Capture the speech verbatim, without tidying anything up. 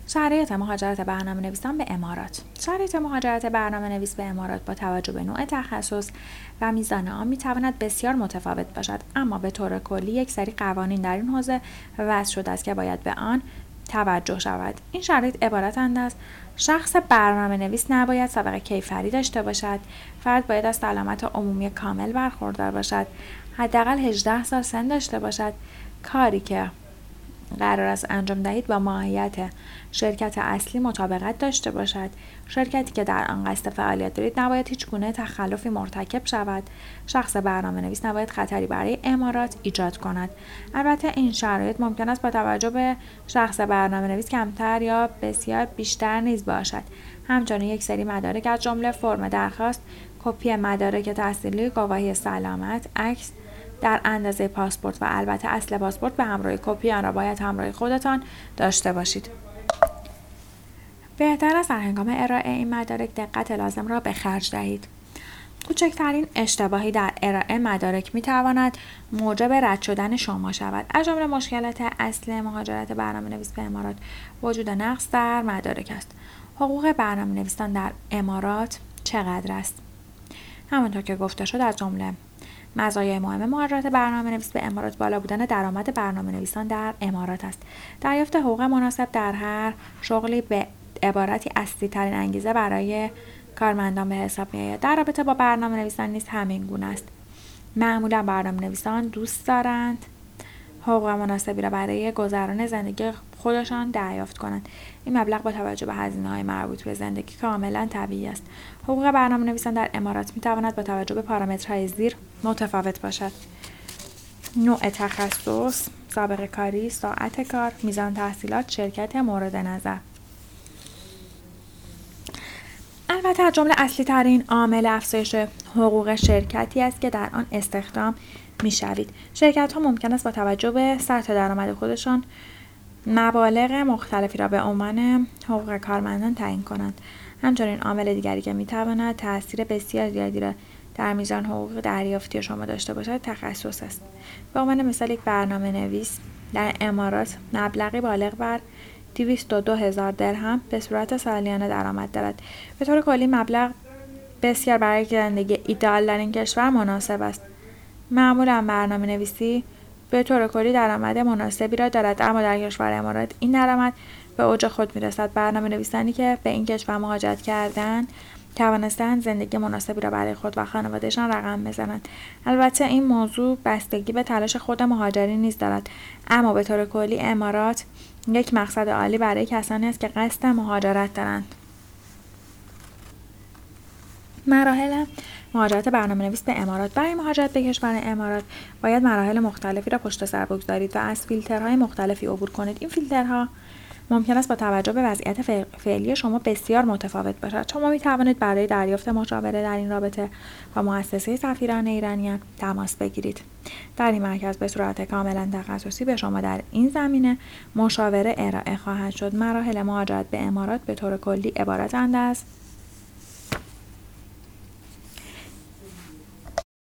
شرایط مهاجرت برنامه‌نویسان به امارات. شرایط مهاجرت برنامه‌نویس به امارات با توجه به نوع تخصص و میزان آن می‌تواند بسیار متفاوت باشد، اما به طور کلی یک سری قوانین در این حوزه وضع شده است که باید به آن توجه شود. این شرایط عبارتند از: شخص برنامه‌نویس نباید سابقه کیفری داشته باشد، فرد باید از سلامت عمومی کامل برخوردار باشد، حداقل هجده سال سن داشته باشد، کاری که قرار است انجام دهید با ماهیت شرکت اصلی مطابقت داشته باشد، شرکتی که در آن قصد فعالیت دارید نباید هیچ گونه تخلفی مرتکب شود، شخص برنامه‌نویس نباید خطری برای امارات ایجاد کند. البته این شرایط ممکن است با توجه به شخص برنامه‌نویس کمتر یا بسیار بیشتر نیز باشد. همچنین یک سری مدارک از جمله فرم درخواست، کپی مدارک تحصیلی، گواهی سلامت، عکس در اندازه پاسپورت و البته اصل پاسپورت به همراه کپی آن را باید همراه خودتان داشته باشید. بهتر است در هنگام ارائه این مدارک دقت لازم را به خرج دهید. کوچکترین اشتباهی در ارائه مدارک می‌تواند موجب رد شدن شما شود. از جمله مشکلات اصلی مهاجرت برنامه‌نویس به امارات وجود نقص در مدارک است. حقوق برنامه‌نویسان در امارات چقدر است؟ همانطور که گفته شد از جمله مزایای مهم مهاجرت برنامه‌نویس به امارات بالا بودن درآمد برنامه‌نویسان در امارات است. دریافت حقوق مناسب در هر شغلی به عبارتی اصلی ترین انگیزه برای کارمندان به حساب می‌آید. در رابطه با برنامه‌نویسان نیز همین گونه است. معمولا برنامه‌نویسان دوست دارند حقوق مناسبی را برای گذران زندگی خودشان دریافت کنند. این مبلغ با توجه به هزینه‌های مربوط به زندگی کاملا طبیعی است. حقوق برنامه‌نویسان در امارات می‌تواند با توجه به پارامترهای زیر متفاوت باشد: نوع تخصص، سابقه کاری، ساعت کار، میزان تحصیلات، شرکت مورد نظر. البته از جمله اصلی ترین عامل افزایش حقوق شرکتی است که در آن استخدام می‌شوید. شرکت‌ها ممکن است با توجه به سطح درآمد خودشان مبالغ مختلفی را به عنوان حقوق کارمندان تعیین کنند. همچنین عامل دیگری که می‌تواند تأثیر بسیار زیادی را در میزان حقوق دریافتی شما داشته باشد تخصص است. به عنوان مثال یک برنامه‌نویس در امارات مبلغی بالغ بر دویست و دو هزار درهم به صورت سالیانه درآمد دارد. به طور کلی مبلغ بسیار برای زندگی ایدئال در این کشور مناسب است. معمولا برنامه‌نویسی به طور کلی درآمد مناسبی را دارد، اما در کشور امارات این درآمد به اوج خود می‌رسد. برنامه‌نویسانی که به این کشور مهاجرت کردند توانستند زندگی مناسبی را برای خود و خانواده‌شان رقم بزنند. البته این موضوع بستگی به تلاش خود مهاجرین نیز دارد، اما به طور کلی امارات یک مقصد عالی برای کسانی است که قصد مهاجرت دارند. مراحل مهاجرت برنامه‌نویس به امارات. برای مهاجرت به کشور امارات باید مراحل مختلفی را پشت سر بگذارید و از فیلترهای مختلفی عبور کنید. این فیلترها ممکن است با توجه به وضعیت فعلی شما بسیار متفاوت باشد. شما می توانید برای دریافت مشاوره در این رابطه با مؤسسه سفیران ایرانیان تماس بگیرید. در این مرکز به صورت کاملا تخصصی به شما در این زمینه مشاوره ارائه خواهد شد. مراحل مهاجرت به امارات به طور کلی عبارتند از: